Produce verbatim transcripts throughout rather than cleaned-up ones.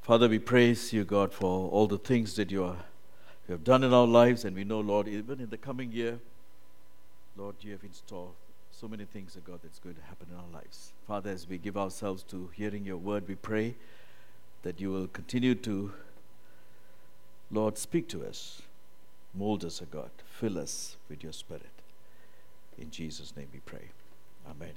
Father, we praise you, God, for all the things that you, are, you have done in our lives. And we know, Lord, even in the coming year, Lord, you have in store so many things, God, that's going to happen in our lives. Father, as we give ourselves to hearing your word, we pray that you will continue to, Lord, speak to us, mold us, O God, fill us with your Spirit. In Jesus' name we pray. Amen.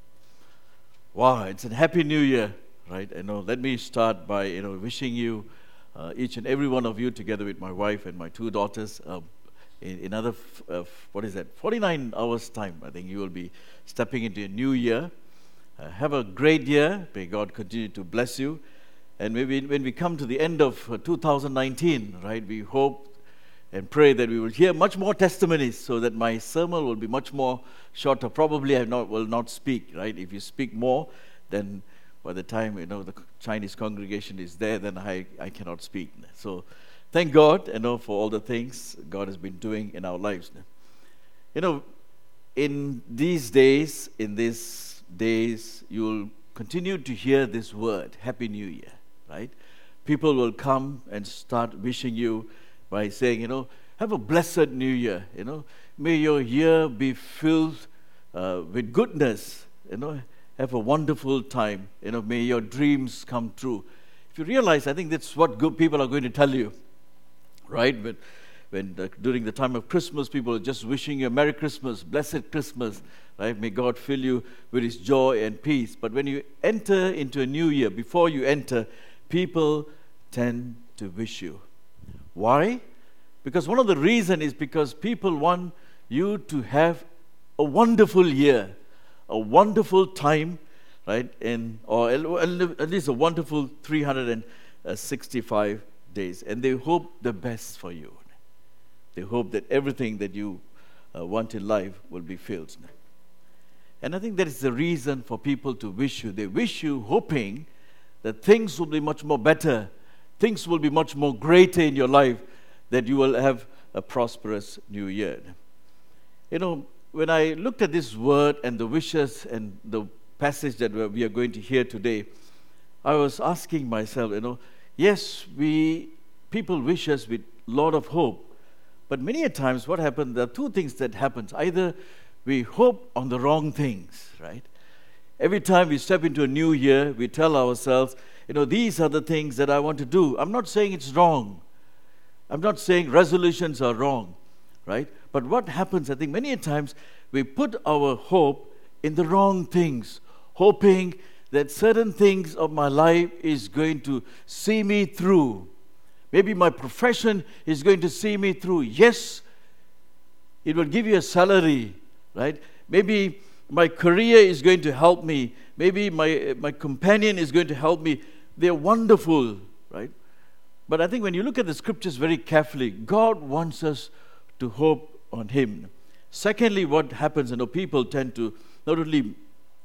Wow, it's a happy new year. Right, you know, let me start by you know wishing you, uh, each and every one of you, together with my wife and my two daughters, uh, in another f- uh, f- what is that? forty-nine hours time. I think you will be stepping into a new year. Uh, have a great year. May God continue to bless you. And maybe when we come to the end of uh, two thousand nineteen, right, we hope and pray that we will hear much more testimonies, so that my sermon will be much more shorter. Probably I not, will not speak. Right, if you speak more, then by the time, you know, the Chinese congregation is there, then I, I cannot speak. So thank God, you know, for all the things God has been doing in our lives. You know, in these days, in these days, you'll continue to hear this word, Happy New Year, right? People will come and start wishing you by saying, you know, have a blessed New Year, you know. May your year be filled uh, with goodness, you know. Have a wonderful time. You know, may your dreams come true. If you realize, I think that's what good people are going to tell you, right? When, when the, during the time of Christmas, people are just wishing you a Merry Christmas, Blessed Christmas, right? May God fill you with His joy and peace. But when you enter into a new year, before you enter, people tend to wish you. Why? Because one of the reasons is because people want you to have a wonderful year, a wonderful time, right? And or at least a wonderful three hundred sixty-five days, and they hope the best for you. They hope that everything that you uh, want in life will be filled. And I think that is the reason for people to wish you. They wish you hoping that things will be much more better, things will be much more greater in your life, that you will have a prosperous new year. You know, when I looked at this word and the wishes and the passage that we are going to hear today, I was asking myself, you know, yes, we people wish us with a lot of hope, but many a times what happens, there are two things that happens. Either we hope on the wrong things, right? Every time we step into a new year, we tell ourselves, you know, these are the things that I want to do. I'm not saying it's wrong. I'm not saying resolutions are wrong, right? But what happens, I think many a times we put our hope in the wrong things, hoping that certain things of my life is going to see me through. Maybe my profession is going to see me through. Yes, it will give you a salary, right? Maybe my career is going to help me. Maybe my, my companion is going to help me. They're wonderful, right? But I think when you look at the scriptures very carefully, God wants us to hope on Him. Secondly, what happens, you know, people tend to not only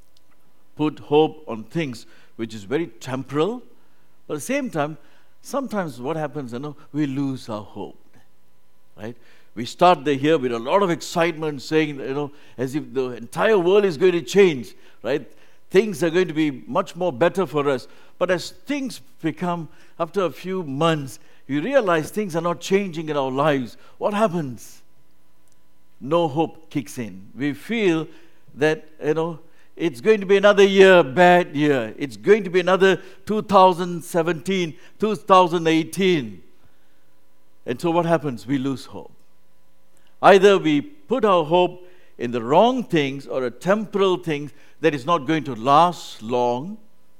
put hope on things which is very temporal, but at the same time, sometimes what happens, you know, we lose our hope, right? We start the year with a lot of excitement, saying, you know, as if the entire world is going to change, right? Things are going to be much more better for us. But as things become, after a few months, you realize things are not changing in our lives. What happens? No hope kicks in. We feel that, you know, it's going to be another year, bad year. It's going to be another two thousand seventeen, two thousand eighteen. And so what happens? We lose hope. Either we put our hope in the wrong things or a temporal thing that is not going to last long,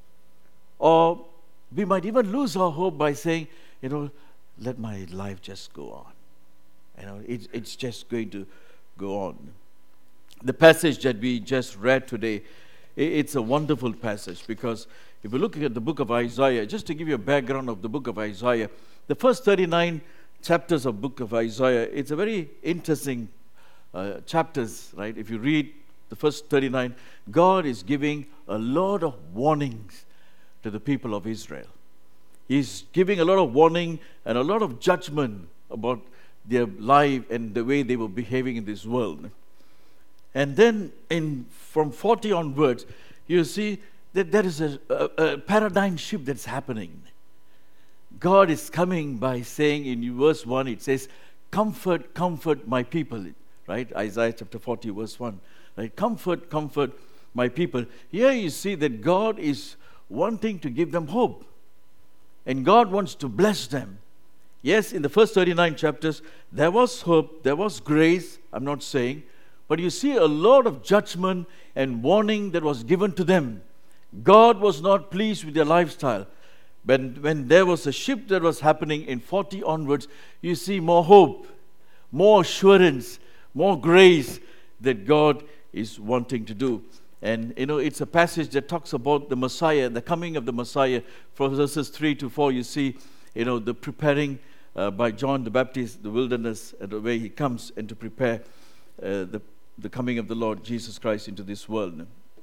or we might even lose our hope by saying, you know, let my life just go on. You know, it's, it's just going to go on. The passage that we just read today, it's a wonderful passage, because if we look at the book of Isaiah, just to give you a background of the book of Isaiah, the first thirty-nine chapters of book of Isaiah, it's a very interesting uh, chapters, right? If you read the first thirty-nine, God is giving a lot of warnings to the people of Israel. He's giving a lot of warning and a lot of judgment about their life and the way they were behaving in this world. And then in from forty onwards, you see that there is a, a, a paradigm shift that's happening. God is coming by saying in verse one, it says, comfort, comfort my people, right? Isaiah chapter forty, verse one, right? Comfort, comfort my people. Here you see that God is wanting to give them hope. And God wants to bless them. Yes, in the first thirty-nine chapters, there was hope, there was grace, I'm not saying, but you see a lot of judgment and warning that was given to them. God was not pleased with their lifestyle. When, when there was a shift that was happening in forty onwards, you see more hope, more assurance, more grace that God is wanting to do. And, you know, it's a passage that talks about the Messiah, the coming of the Messiah. From verses three to four, you see, you know, the preparing uh, by John the Baptist, the wilderness, and the way he comes and to prepare uh, the, the coming of the Lord Jesus Christ into this world.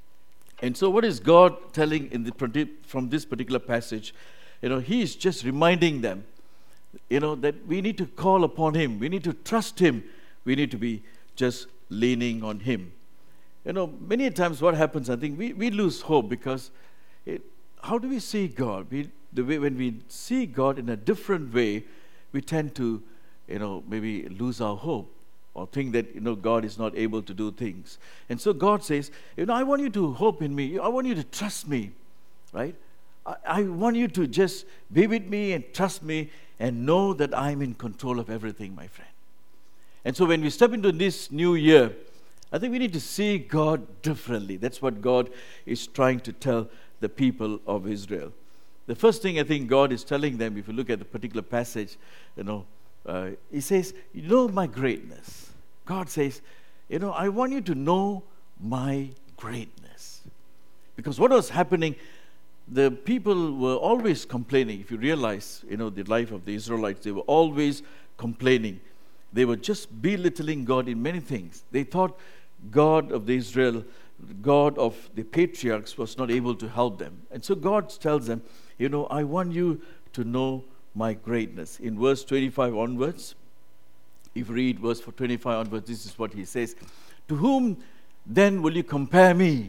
And so what is God telling in the from this particular passage? You know, he is just reminding them, you know, that we need to call upon him. We need to trust him. We need to be just leaning on him. You know, many times what happens, I think, we, we lose hope because it, how do we see God? We, the way when we see God in a different way, we tend to, you know, maybe lose our hope or think that, you know, God is not able to do things. And so God says, you know, I want you to hope in me. I want you to trust me, right? I, I want you to just be with me and trust me and know that I'm in control of everything, my friend. And so when we step into this new year, I think we need to see God differently. That's what God is trying to tell the people of Israel. The first thing I think God is telling them, if you look at the particular passage, you know, uh, he says, you know my greatness. God says, you know, I want you to know my greatness. Because what was happening, the people were always complaining. If you realize, you know, the life of the Israelites, they were always complaining. They were just belittling God in many things. They thought God of the Israel, God of the patriarchs was not able to help them. And so God tells them, you know, I want you to know my greatness. In verse twenty-five onwards, if you read verse twenty-five onwards, this is what he says. To whom then will you compare me?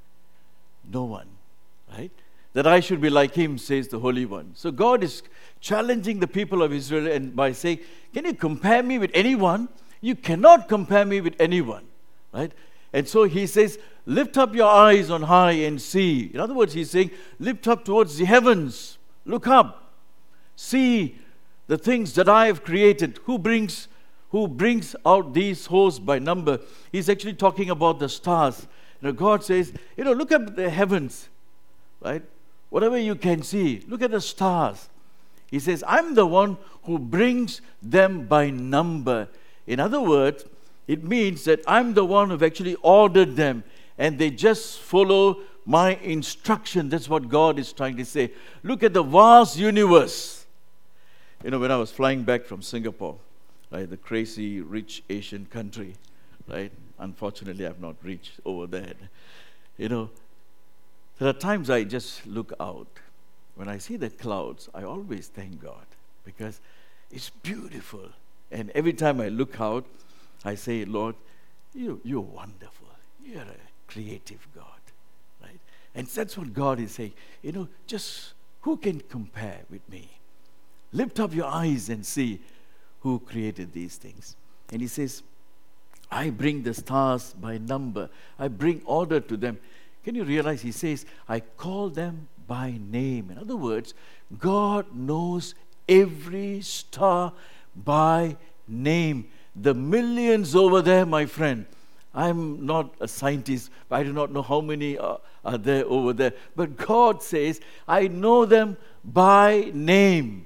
No one, right? That I should be like him, says the Holy One. So God is challenging the people of Israel and by saying, can you compare me with anyone? You cannot compare me with anyone, right? And so he says, lift up your eyes on high and see. In other words, he's saying, lift up towards the heavens. Look up. See the things that I have created. Who brings, who brings out these hosts by number? He's actually talking about the stars. You know, God says, you know, look at the heavens, right? Whatever you can see, look at the stars. He says, I'm the one who brings them by number. In other words, it means that I'm the one who've actually ordered them and they just follow my instruction. That's what God is trying to say. Look at the vast universe. You know, when I was flying back from Singapore, right, the crazy rich Asian country, right? Unfortunately, I've not reached over there. You know, there are times I just look out. When I see the clouds, I always thank God because it's beautiful. And every time I look out, I say, Lord, you, you're wonderful. You're a creative God, right? And that's what God is saying. You know, just who can compare with me? Lift up your eyes and see who created these things. And he says, I bring the stars by number. I bring order to them. Can you realize he says, I call them by name. In other words, God knows every star by name. The millions over there, my friend. I'm not a scientist. I do not know how many are, are there over there. But God says, I know them by name.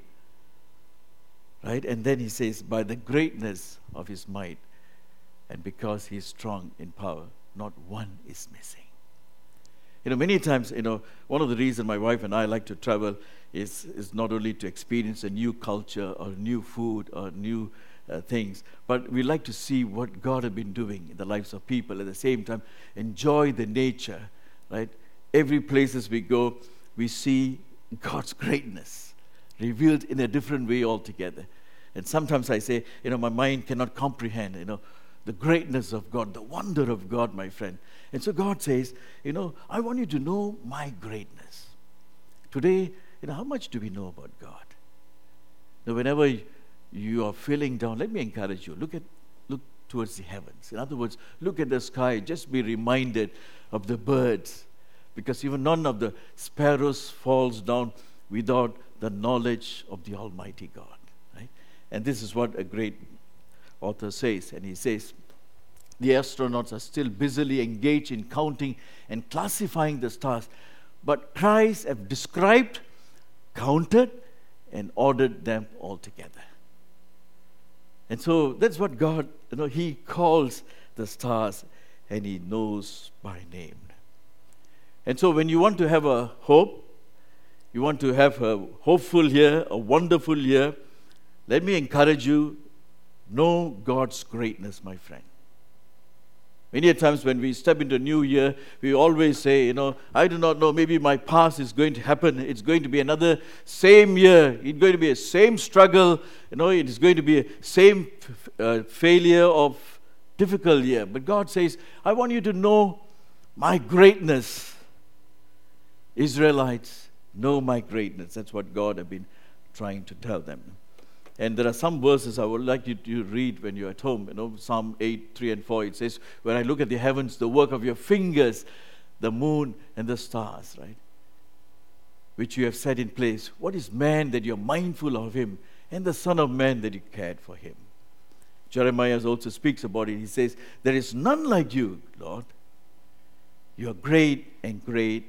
Right? And then he says, by the greatness of his might, and because he is strong in power, not one is missing. You know, many times, you know, one of the reasons my wife and I like to travel is, is not only to experience a new culture or new food or new uh, things, but we like to see what God has been doing in the lives of people. At the same time, enjoy the nature, right? Every places we go, we see God's greatness revealed in a different way altogether. And sometimes I say, you know, my mind cannot comprehend, you know, the greatness of God, the wonder of God, my friend. And so God says, you know, I want you to know my greatness. Today, you know, how much do we know about God? Now, whenever you are feeling down, let me encourage you. Look at look towards the heavens. In other words, look at the sky. Just be reminded of the birds, because even none of the sparrows falls down without the knowledge of the Almighty God. Right? And this is what a great author says. And he says, the astronauts are still busily engaged in counting and classifying the stars, but Christ have described, counted, and ordered them all together. And so that's what God, you know, He calls the stars and He knows by name. And so when you want to have a hope, you want to have a hopeful year, a wonderful year, let me encourage you, know God's greatness, my friend. Many times when we step into a new year, we always say, you know, I do not know, maybe my past is going to happen. It's going to be another same year. It's going to be a same struggle. You know, it is going to be a same uh, failure of difficult year. But God says, I want you to know my greatness. Israelites, know my greatness. That's what God has been trying to tell them. And there are some verses I would like you to read when you're at home. You know, Psalm eight, three and four, it says, when I look at the heavens, the work of your fingers, the moon and the stars, right, which you have set in place. What is man that you're mindful of him, and the Son of Man that you cared for him? Jeremiah also speaks about it. He says, there is none like you, Lord. You are great, and great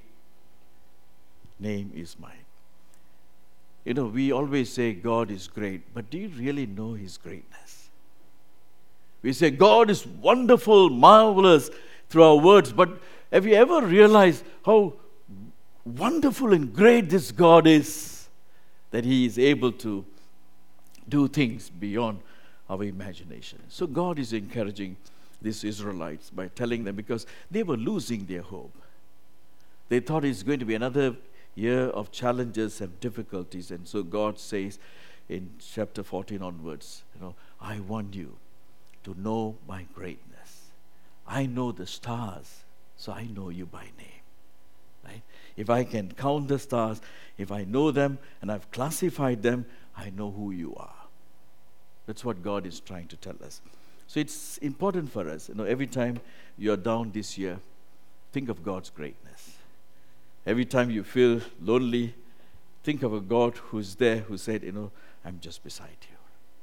name is mine. You know, we always say God is great, but do you really know His greatness? We say God is wonderful, marvelous through our words, but have you ever realized how wonderful and great this God is, that He is able to do things beyond our imagination? So God is encouraging these Israelites by telling them, because they were losing their hope. They thought it's going to be another year of challenges and difficulties, and so God says in chapter fourteen onwards, you know, I want you to know my greatness. I know the stars, so I know you by name. Right? If I can count the stars, if I know them and I've classified them, I know who you are. That's what God is trying to tell us. So it's important for us, you know, every time you're down this year, think of God's greatness. Every time you feel lonely, think of a God who's there, who said, you know, I'm just beside you.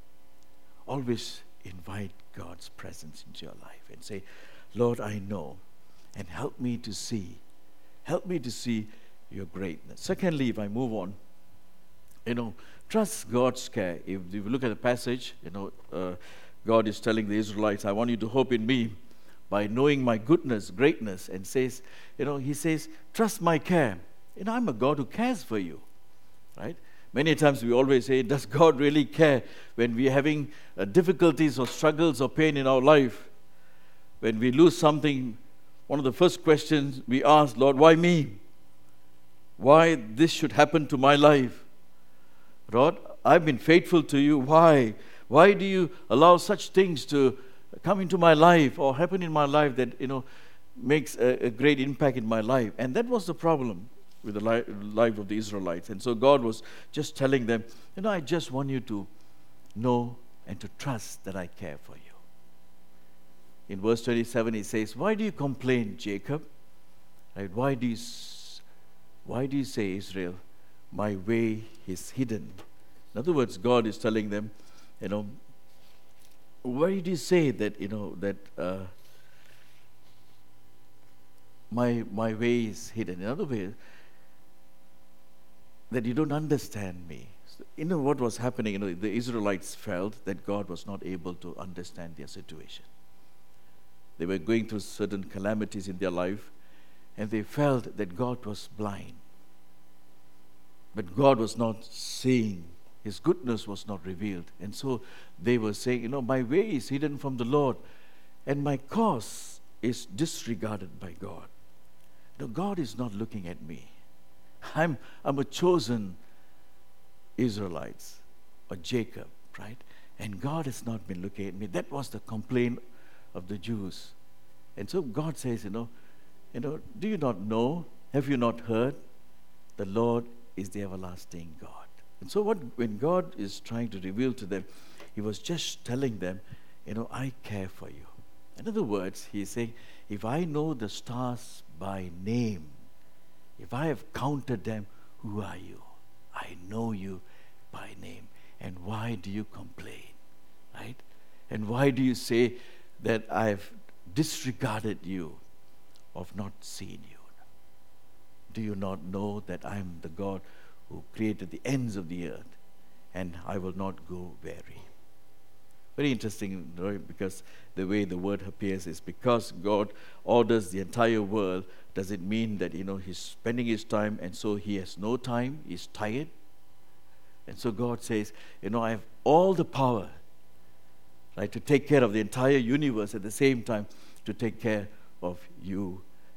Always invite God's presence into your life and say, Lord, I know, and help me to see. Help me to see your greatness. Secondly, if I move on, you know, trust God's care. If you look at the passage, you know, uh, God is telling the Israelites, I want you to hope in me by knowing my goodness, greatness, and says, you know, He says, trust my care. You know, I'm a God who cares for you, right? Many times we always say, does God really care when we're having uh, difficulties or struggles or pain in our life? When we lose something, one of the first questions we ask, Lord, why me? Why this should happen to my life? Lord, I've been faithful to you. Why? Why do you allow such things to come into my life or happen in my life that, you know, makes a, a great impact in my life? And that was the problem with the li- life of the Israelites. And so God was just telling them, you know, I just want you to know and to trust that I care for you. In verse twenty-seven, He says, why do you complain, Jacob? Right? Why do you, why do you say, Israel, my way is hidden? In other words, God is telling them, you know, why did you say that, you know, that uh, my my way is hidden? In other words, that you don't understand me. So, you know what was happening? You know, the Israelites felt that God was not able to understand their situation. They were going through certain calamities in their life, and they felt that God was blind. But God was not seeing. His goodness was not revealed. And so they were saying, you know, my way is hidden from the Lord, and my cause is disregarded by God. No, God is not looking at me. I'm, I'm a chosen Israelites, or Jacob, right? And God has not been looking at me. That was the complaint of the Jews. And so God says, you know, you know, do you not know? Have you not heard? The Lord is the everlasting God. And so what when God is trying to reveal to them, he was just telling them, you know, I care for you. In other words, he is saying, if I know the stars by name, if I have counted them, who are you? I know you by name. And why do you complain? Right? And why do you say that I've disregarded you, of not seeing you? Do you not know that I am the God who created the ends of the earth, and I will not go weary? Very interesting, right? Because the way the word appears is because God orders the entire world. Does it mean that, you know, he's spending his time and so he has no time, he's tired? And so God says, you know, I have all the power, right, to take care of the entire universe, at the same time to take care of you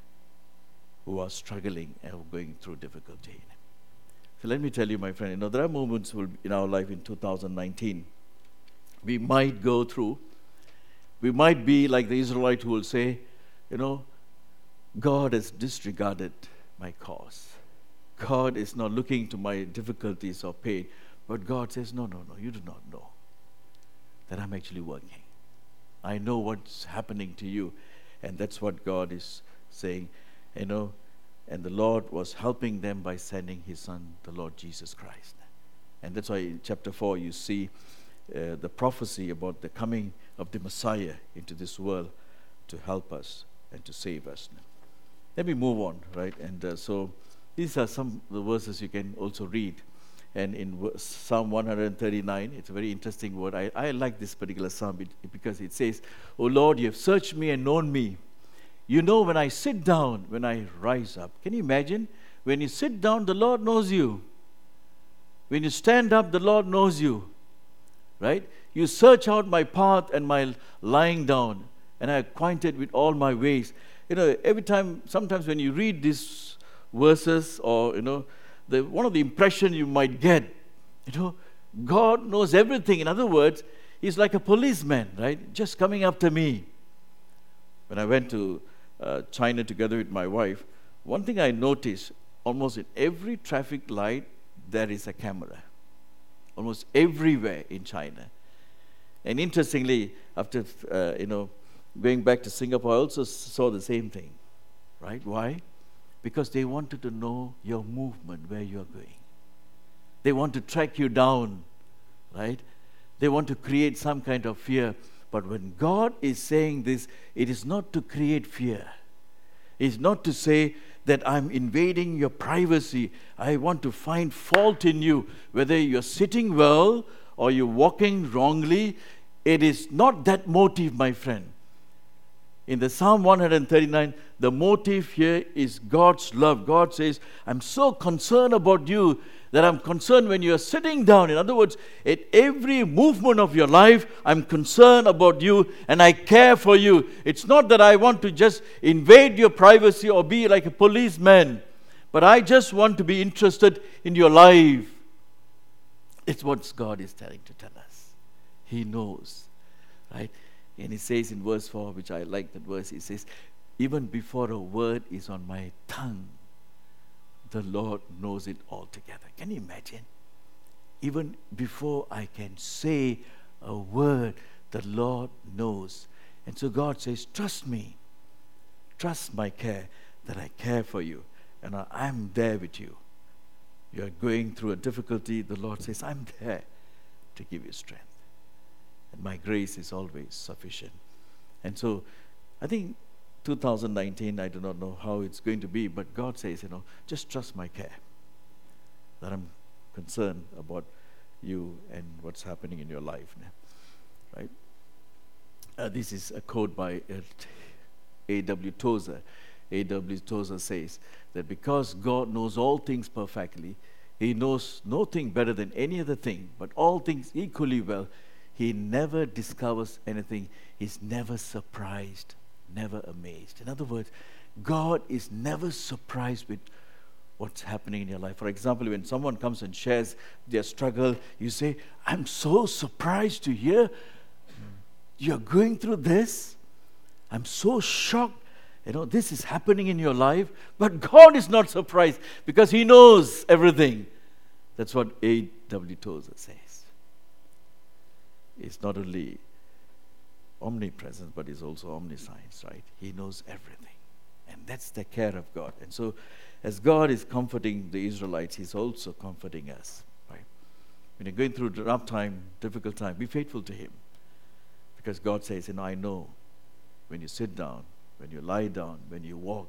who are struggling and going through difficulty. So let me tell you, my friend, you know, there are moments in our life in two thousand nineteen we might go through. We might be like the Israelite who will say, you know, God has disregarded my cause. God is not looking to my difficulties or pain. But God says, no, no, no, you do not know that I'm actually working. I know what's happening to you. And that's what God is saying, you know. And the Lord was helping them by sending his Son, the Lord Jesus Christ. And that's why in chapter four you see uh, the prophecy about the coming of the Messiah into this world to help us and to save us. Let me move on, right? And uh, so these are some of the verses you can also read. And in Psalm one thirty-nine, it's a very interesting word. I, I like this particular psalm because it says, O Lord, you have searched me and known me. You know when I sit down, when I rise up. Can you imagine? When you sit down, the Lord knows you. When you stand up, the Lord knows you. Right? You search out my path and my lying down, and I acquainted with all my ways. You know, every time, sometimes when you read these verses, or, you know, the one of the impression you might get, you know, God knows everything. In other words, he's like a policeman, right? Just coming after me. When I went to uh, China together with my wife, one thing I noticed, almost in every traffic light, there is a camera. Almost everywhere in China. And interestingly, after, uh, you know, going back to Singapore, I also saw the same thing. Right? Why? Because they wanted to know your movement, where you are going. They want to track you down. Right? They want to create some kind of fear. But when God is saying this, it is not to create fear. It's not to say that I'm invading your privacy. I want to find fault in you. Whether you're sitting well or you're walking wrongly, it is not that motive, my friend. In the Psalm one thirty-nine, the motive here is God's love. God says, I'm so concerned about you that I'm concerned when you're sitting down. In other words, at every movement of your life, I'm concerned about you and I care for you. It's not that I want to just invade your privacy or be like a policeman, but I just want to be interested in your life. It's what God is telling to tell us. He knows, right? And he says in verse four, which I like that verse, he says, even before a word is on my tongue, the Lord knows it altogether. Can you imagine? Even before I can say a word, the Lord knows. And so God says, trust me. Trust my care, that I care for you. And I am there with you. You are going through a difficulty, the Lord says, I'm there to give you strength. And my grace is always sufficient. And so, I think two thousand nineteen, I do not know how it's going to be, but God says, you know, just trust my care. That I'm concerned about you and what's happening in your life. Right? Uh, this is a quote by uh, A W Tozer. A W Tozer says that because God knows all things perfectly, He knows no thing better than any other thing, but all things equally well. He never discovers anything. He's never surprised, never amazed. In other words, God is never surprised with what's happening in your life. For example, when someone comes and shares their struggle, you say, I'm so surprised to hear you're going through this. I'm so shocked. You know, this is happening in your life. But God is not surprised because He knows everything. That's what A W Tozer says. It's not only omnipresence, but it's also omniscience, right? He knows everything. And that's the care of God. And so, as God is comforting the Israelites, He's also comforting us, right? When you're going through a rough time, difficult time, be faithful to Him. Because God says, you know, I know when you sit down, when you lie down, when you walk,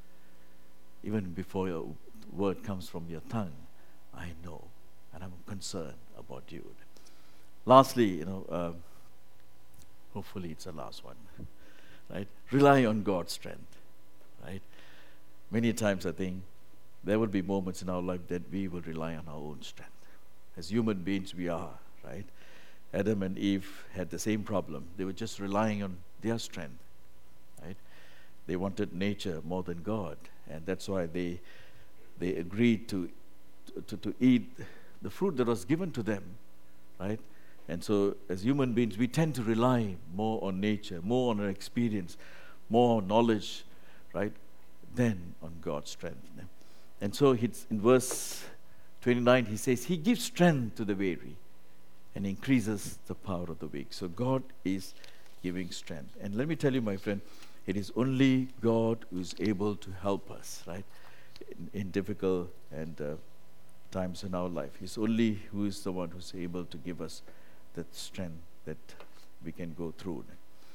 even before your word comes from your tongue, I know, and I'm concerned about you. Lastly, you know, um, hopefully it's the last one, right? Rely on God's strength, right? Many times I think there will be moments in our life that we will rely on our own strength. As human beings we are, right? Adam and Eve had the same problem. They were just relying on their strength, right? They wanted nature more than God, and that's why they they agreed to to, to eat the fruit that was given to them, right? And so as human beings, we tend to rely more on nature, more on our experience, more on knowledge, right, than on God's strength. And so it's in verse twenty-nine, he says, He gives strength to the weary and increases the power of the weak. So God is giving strength. And let me tell you, my friend, it is only God who is able to help us, right, in, in difficult and uh, times in our life. He's only who is the one who's able to give us that strength that we can go through.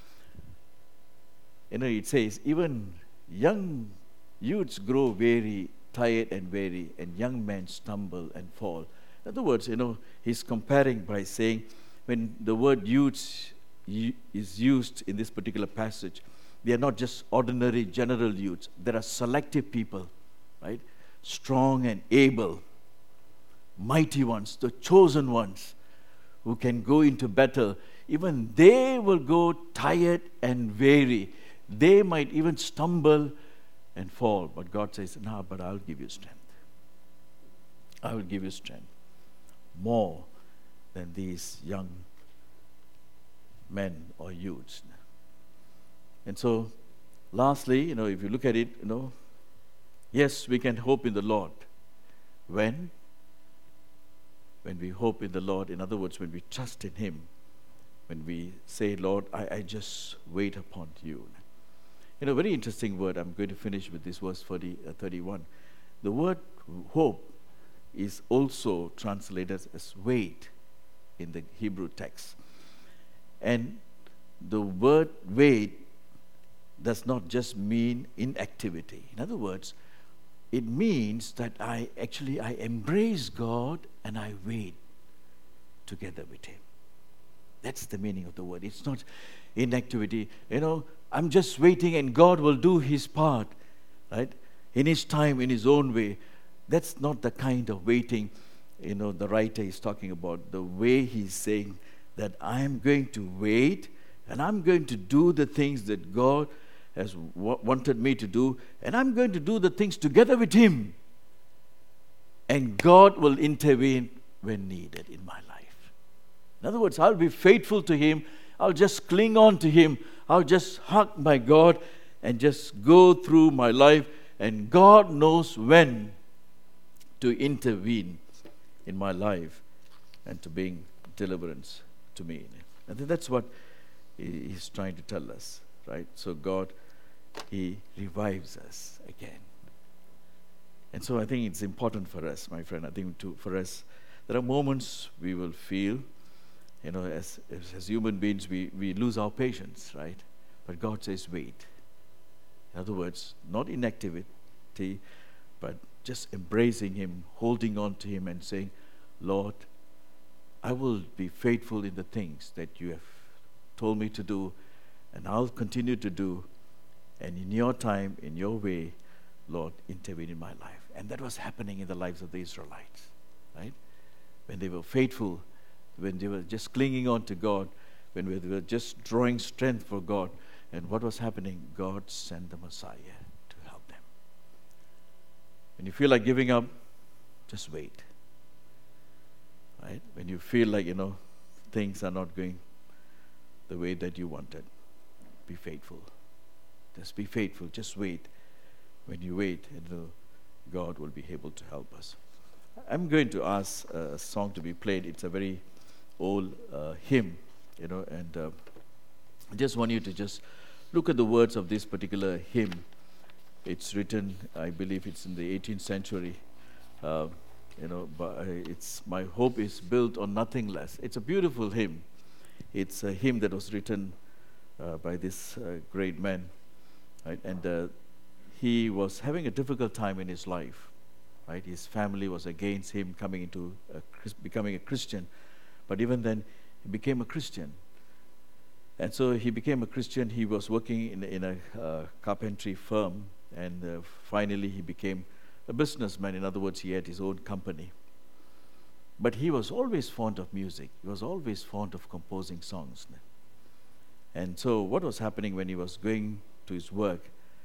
You know, it says, even young youths grow weary, tired and weary, and young men stumble and fall. In other words, you know, he's comparing by saying, when the word youths is used in this particular passage, they are not just ordinary general youths. There are selective people, right? Strong and able, mighty ones, the chosen ones, who can go into battle. Even they will go tired and weary. They might even stumble and fall. But God says, no, but I'll give you strength. I will give you strength. More than these young men or youths. And so, lastly, you know, if you look at it, you know, yes, we can hope in the Lord. When? When we hope in the Lord, in other words, when we trust in Him, when we say, Lord, I, I just wait upon you. You know, very interesting word. I'm going to finish with this verse forty, uh, thirty-one. The word hope is also translated as wait in the Hebrew text. And the word wait does not just mean inactivity. In other words, it means that I actually, I embrace God and I wait together with Him. That's the meaning of the word. It's not inactivity. You know, I'm just waiting and God will do His part, right? In His time, in His own way. That's not the kind of waiting, you know, the writer is talking about. The way he's saying that I'm going to wait and I'm going to do the things that God has w- wanted me to do, and I'm going to do the things together with Him. And God will intervene when needed in my life. In other words, I'll be faithful to Him. I'll just cling on to Him. I'll just hug my God and just go through my life. And God knows when to intervene in my life and to bring deliverance to me. I think that's what He's trying to tell us, right? So God, He revives us again. And so I think it's important for us, my friend, I think to, for us, there are moments we will feel, you know, as, as, as human beings, we, we lose our patience, right? But God says, wait. In other words, not inactivity, but just embracing Him, holding on to Him and saying, Lord, I will be faithful in the things that you have told me to do, and I'll continue to do, and in your time, in your way, Lord, intervene in my life. And that was happening in the lives of the Israelites, right? When they were faithful, when they were just clinging on to God, when they were just drawing strength for God, and what was happening? God sent the Messiah to help them. When you feel like giving up, just wait. Right? When you feel like, you know, things are not going the way that you wanted, be faithful. Just be faithful. Just wait. When you wait, you know, God will be able to help us. I'm going to ask a song to be played. It's a very old uh, hymn, you know, and uh, I just want you to just look at the words of this particular hymn. It's written, I believe it's in the eighteenth century. Uh, you know, but it's my hope is built on nothing less. It's a beautiful hymn. It's a hymn that was written uh, by this uh, great man, right? And uh, he was having a difficult time in his life, right? His family was against him coming into a, becoming a Christian, but even then, he became a Christian. And so he became a Christian. He was working in, in a uh, carpentry firm, and uh, finally he became a businessman. In other words, he had his own company. But he was always fond of music. He was always fond of composing songs. And so what was happening when he was going to his work,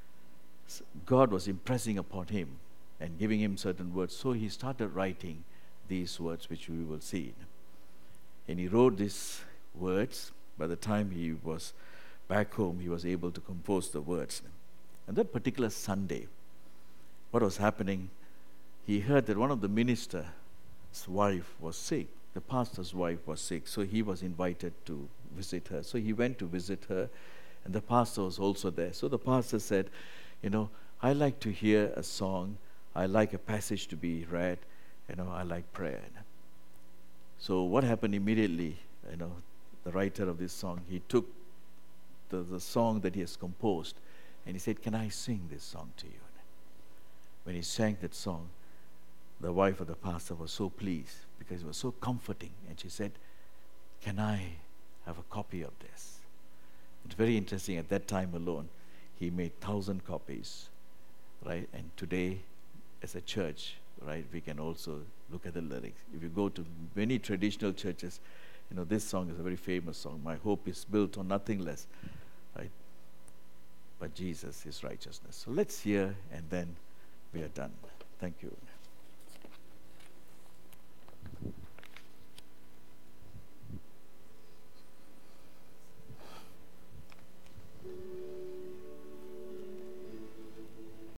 God was impressing upon him and giving him certain words. So he started writing these words, which we will see. And he wrote these words. By the time he was back home, he was able to compose the words. And that particular Sunday, what was happening, he heard that one of the minister's wife was sick. The pastor's wife was sick, so he was invited to visit her. So he went to visit her, and the pastor was also there. So the pastor said, you know, I like to hear a song. I like a passage to be read. You know, I like prayer. So what happened immediately, you know, the writer of this song, he took the, the song that he has composed, and he said, can I sing this song to you? When he sang that song, the wife of the pastor was so pleased because it was so comforting. And she said, can I have a copy of this? It's very interesting. At that time alone, he made thousand copies, right? And today, as a church, right, we can also look at the lyrics. If you go to many traditional churches, you know, this song is a very famous song. My hope is built on nothing less, right? But Jesus is righteousness. So let's hear, and then we are done. Thank you.